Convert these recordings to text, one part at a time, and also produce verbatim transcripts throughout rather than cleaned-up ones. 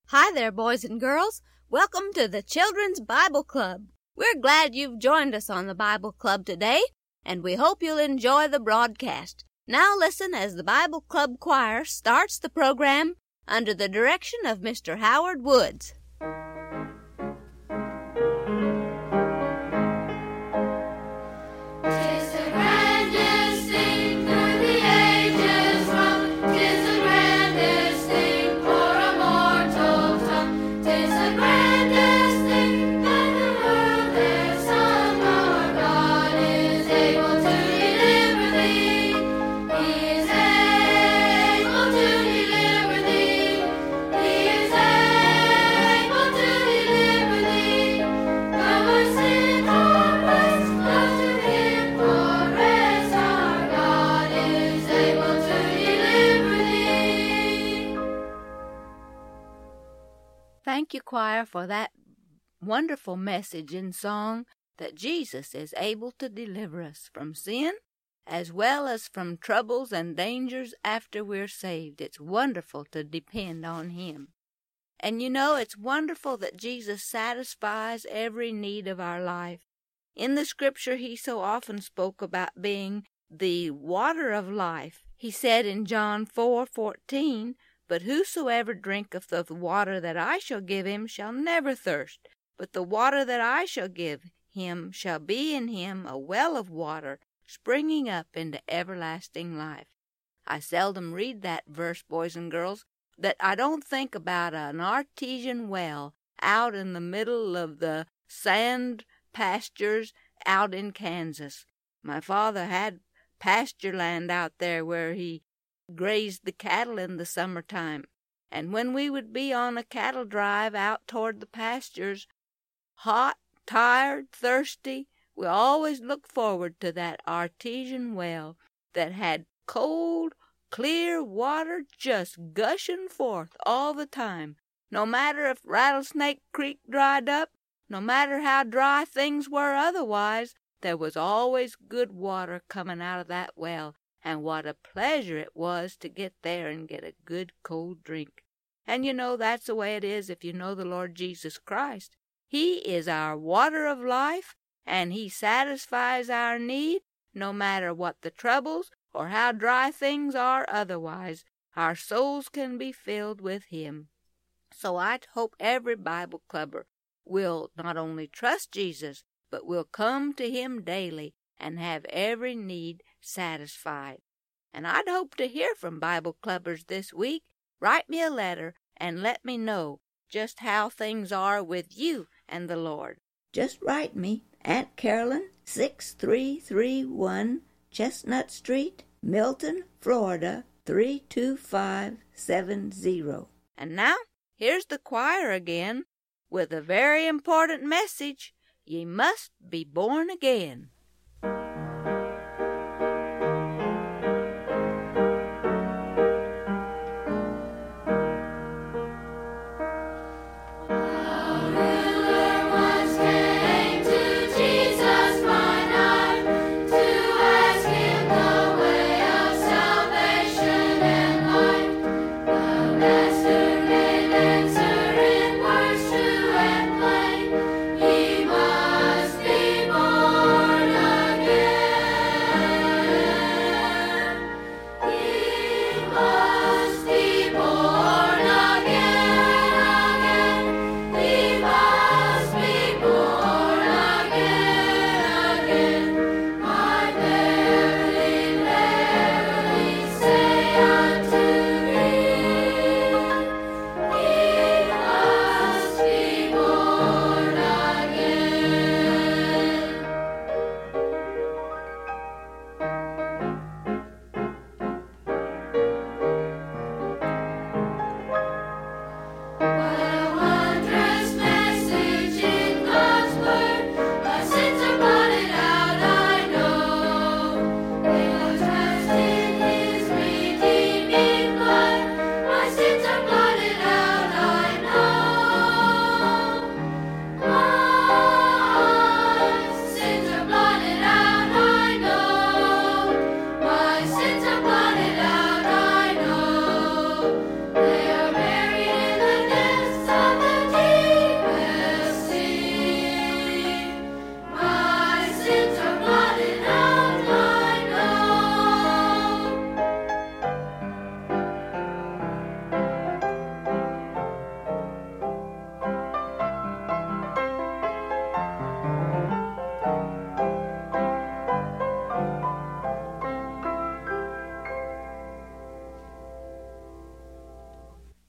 Hi there, boys and girls. Welcome to the Children's Bible Club. We're glad you've joined us on the Bible Club today, and we hope you'll enjoy the broadcast. Now listen as the Bible Club Choir starts the program under the direction of Mister Howard Woods. Thank you, choir, for that wonderful message in song that Jesus is able to deliver us from sin as well as from troubles and dangers after we're saved. It's wonderful to depend on Him. And you know, it's wonderful that Jesus satisfies every need of our life. In the Scripture, He so often spoke about being the water of life. He said in John four fourteen, "But whosoever drinketh of the water that I shall give him shall never thirst, but the water that I shall give him shall be in him a well of water, springing up into everlasting life." I seldom read that verse, boys and girls, that I don't think about an artesian well out in the middle of the sand pastures out in Kansas. My father had pasture land out there where he grazed the cattle in the summertime, and when we would be on a cattle drive out toward the pastures, hot, tired, thirsty, we always looked forward to that artesian well that had cold, clear water just gushing forth all the time. No matter if Rattlesnake Creek dried up, no matter how dry things were otherwise, there was always good water coming out of that well. And what a pleasure it was to get there and get a good cold drink. And you know that's the way it is if you know the Lord Jesus Christ. He is our water of life, and He satisfies our need no matter what the troubles or how dry things are otherwise. Our souls can be filled with Him. So I hope every Bible clubber will not only trust Jesus, but will come to Him daily and have every need satisfied. And I'd hope to hear from Bible clubbers this week. Write me a letter and let me know just how things are with you and the Lord. Just write me, Aunt Carolyn, six three three one Chestnut Street, Milton, Florida, three two five seven zero. And now, here's the choir again with a very important message. Ye must be born again. He must be born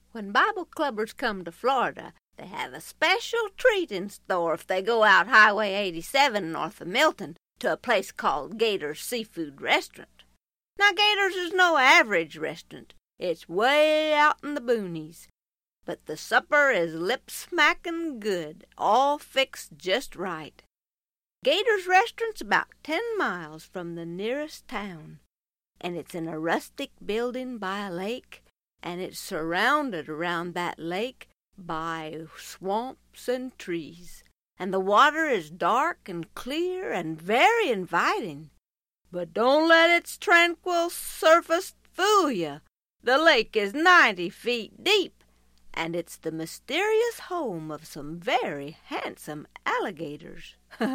When Bible clubbers come to Florida, they have a special treat in store if they go out Highway eighty-seven north of Milton to a place called Gator's Seafood Restaurant. Now, Gator's is no average restaurant. It's way out in the boonies. But the supper is lip-smacking good, all fixed just right. Gator's Restaurant's about ten miles from the nearest town, and it's in a rustic building by a lake, and it's surrounded around that lake by swamps and trees, and the water is dark and clear and very inviting. But don't let its tranquil surface fool you. The lake is ninety feet deep, and it's the mysterious home of some very handsome alligators.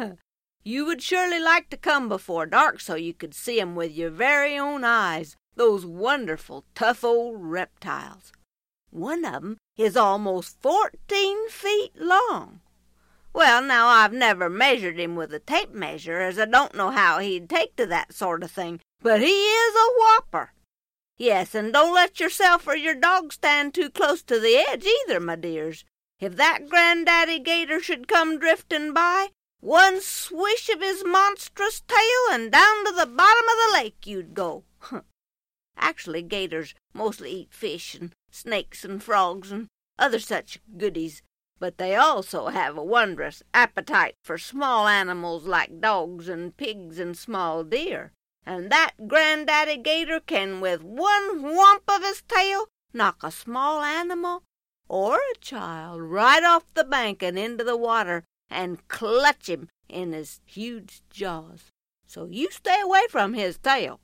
You would surely like to come before dark so you could see 'em with your very own eyes, those wonderful, tough old reptiles. One of 'em is almost fourteen feet long. Well, now, I've never measured him with a tape measure, as I don't know how he'd take to that sort of thing, but he is a whopper. Yes, and don't let yourself or your dog stand too close to the edge either, my dears. If that Granddaddy Gator should come drifting by, one swish of his monstrous tail and down to the bottom of the lake you'd go. Actually, gators mostly eat fish and snakes and frogs and other such goodies, but they also have a wondrous appetite for small animals like dogs and pigs and small deer. And that Granddaddy Gator can with one whomp of his tail knock a small animal or a child right off the bank and into the water and clutch him in his huge jaws. So you stay away from his tail.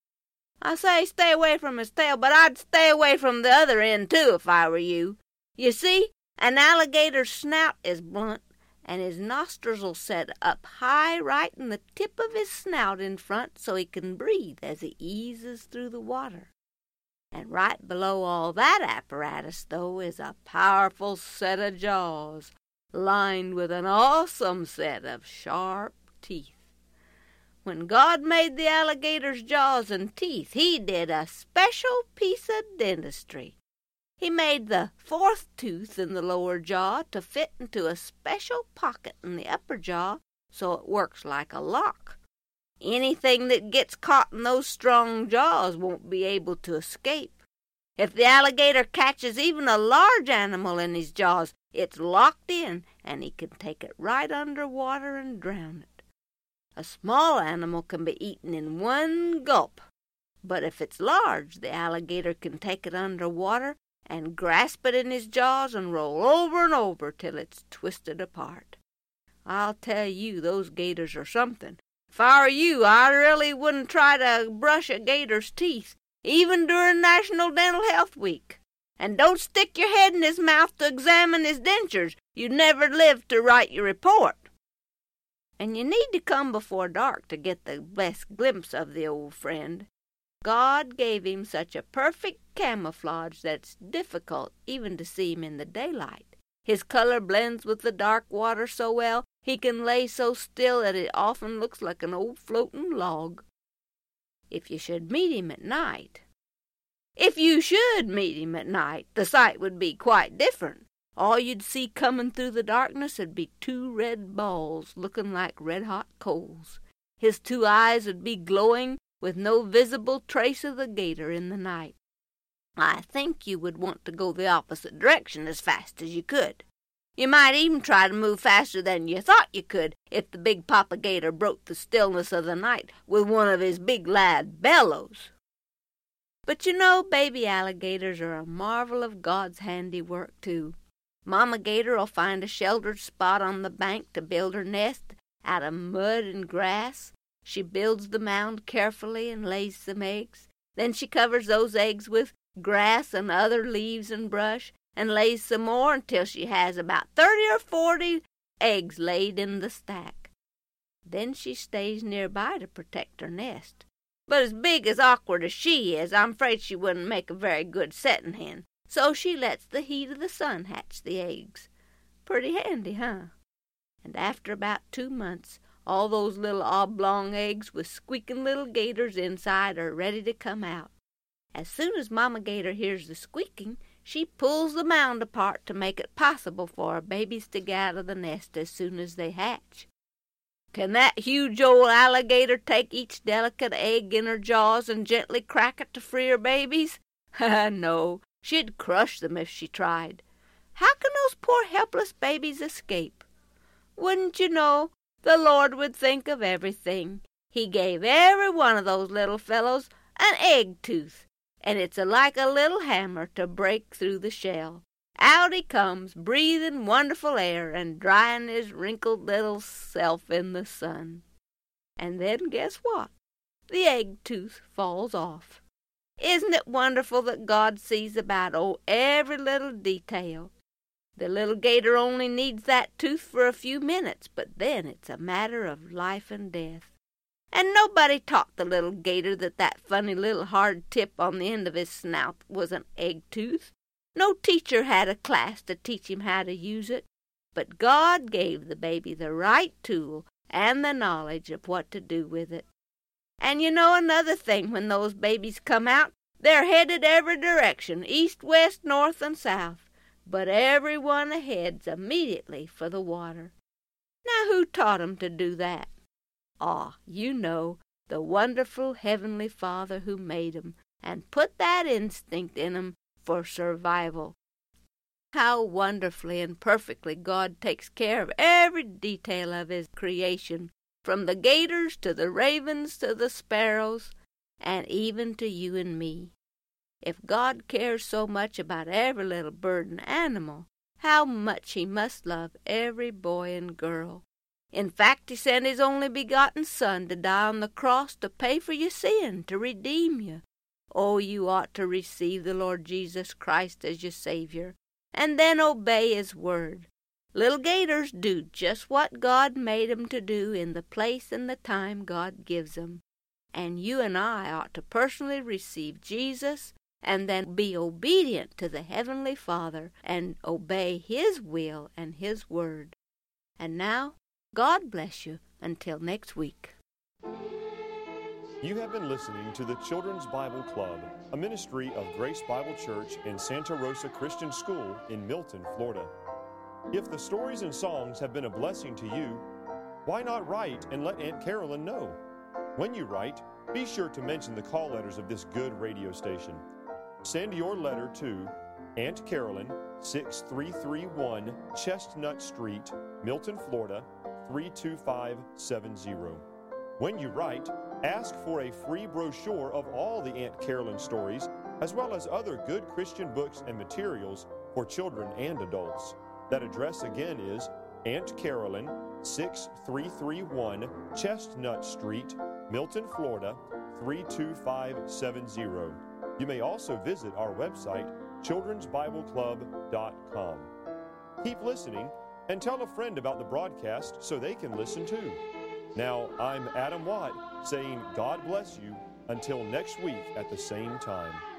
I say stay away from his tail, but I'd stay away from the other end, too, if I were you. You see, an alligator's snout is blunt, and his nostrils'll set up high right in the tip of his snout in front so he can breathe as he eases through the water. And right below all that apparatus, though, is a powerful set of jaws, lined with an awesome set of sharp teeth. When God made the alligator's jaws and teeth, he did a special piece of dentistry. He made the fourth tooth in the lower jaw to fit into a special pocket in the upper jaw so it works like a lock. Anything that gets caught in those strong jaws won't be able to escape. If the alligator catches even a large animal in his jaws, it's locked in, and he can take it right under water and drown it. A small animal can be eaten in one gulp, but if it's large, the alligator can take it under water and grasp it in his jaws and roll over and over till it's twisted apart. I'll tell you, those gators are something. If I were you, I really wouldn't try to brush a gator's teeth, even during National Dental Health Week. And don't stick your head in his mouth to examine his dentures. You'd never live to write your report. And you need to come before dark to get the best glimpse of the old friend. God gave him such a perfect camouflage that it's difficult even to see him in the daylight. His color blends with the dark water so well, he can lay so still that it often looks like an old floating log. If you should meet him at night, if you should meet him at night, the sight would be quite different. All you'd see coming through the darkness would be two red balls looking like red-hot coals. His two eyes would be glowing with no visible trace of the gator in the night. I think you would want to go the opposite direction as fast as you could. You might even try to move faster than you thought you could if the big papa gator broke the stillness of the night with one of his big loud bellows. But you know, baby alligators are a marvel of God's handiwork, too. Mama Gator'll find a sheltered spot on the bank to build her nest out of mud and grass. She builds the mound carefully and lays some eggs. Then she covers those eggs with grass and other leaves and brush, and lays some more until she has about thirty or forty eggs laid in the stack. Then she stays nearby to protect her nest. But as big as awkward as she is, I'm afraid she wouldn't make a very good setting hen. So she lets the heat of the sun hatch the eggs. Pretty handy, huh? And after about two months, all those little oblong eggs with squeaking little gators inside are ready to come out. As soon as Mama Gator hears the squeaking, she pulls the mound apart to make it possible for her babies to get out of the nest as soon as they hatch. Can that huge old alligator take each delicate egg in her jaws and gently crack it to free her babies? No, she'd crush them if she tried. How can those poor helpless babies escape? Wouldn't you know, the Lord would think of everything. He gave every one of those little fellows an egg tooth, and it's like a little hammer to break through the shell. Out he comes, breathing wonderful air and drying his wrinkled little self in the sun. And then guess what? The egg tooth falls off. Isn't it wonderful that God sees about oh every little detail? The little gator only needs that tooth for a few minutes, but then it's a matter of life and death. And nobody taught the little gator that that funny little hard tip on the end of his snout was an egg tooth. No teacher had a class to teach him how to use it, but God gave the baby the right tool and the knowledge of what to do with it. And you know another thing, when those babies come out, they're headed every direction, east, west, north, and south, but every one heads immediately for the water. Now who taught 'em to do that? Ah, you know, the wonderful Heavenly Father who made 'em and put that instinct in 'em for survival. How wonderfully and perfectly God takes care of every detail of His creation, from the gators to the ravens to the sparrows, and even to you and me. If God cares so much about every little bird and animal, how much He must love every boy and girl. In fact, He sent His only begotten Son to die on the cross to pay for your sin, to redeem you. Oh, you ought to receive the Lord Jesus Christ as your Savior, and then obey His word. Little gators do just what God made 'em to do in the place and the time God gives 'em. And you and I ought to personally receive Jesus and then be obedient to the Heavenly Father and obey His will and His word. And now, God bless you until next week. You have been listening to the Children's Bible Club, a ministry of Grace Bible Church in Santa Rosa Christian School in Milton, Florida. If the stories and songs have been a blessing to you, why not write and let Aunt Carolyn know? When you write, be sure to mention the call letters of this good radio station. Send your letter to Aunt Carolyn, six three three one Chestnut Street, Milton, Florida, three two five seven zero. When you write, ask for a free brochure of all the Aunt Carolyn stories, as well as other good Christian books and materials for children and adults. That address again is Aunt Carolyn, six three three one Chestnut Street, Milton, Florida, three two five seven zero. You may also visit our website, children's bible club dot com. Keep listening and tell a friend about the broadcast so they can listen too. Now, I'm Adam Watt saying God bless you until next week at the same time.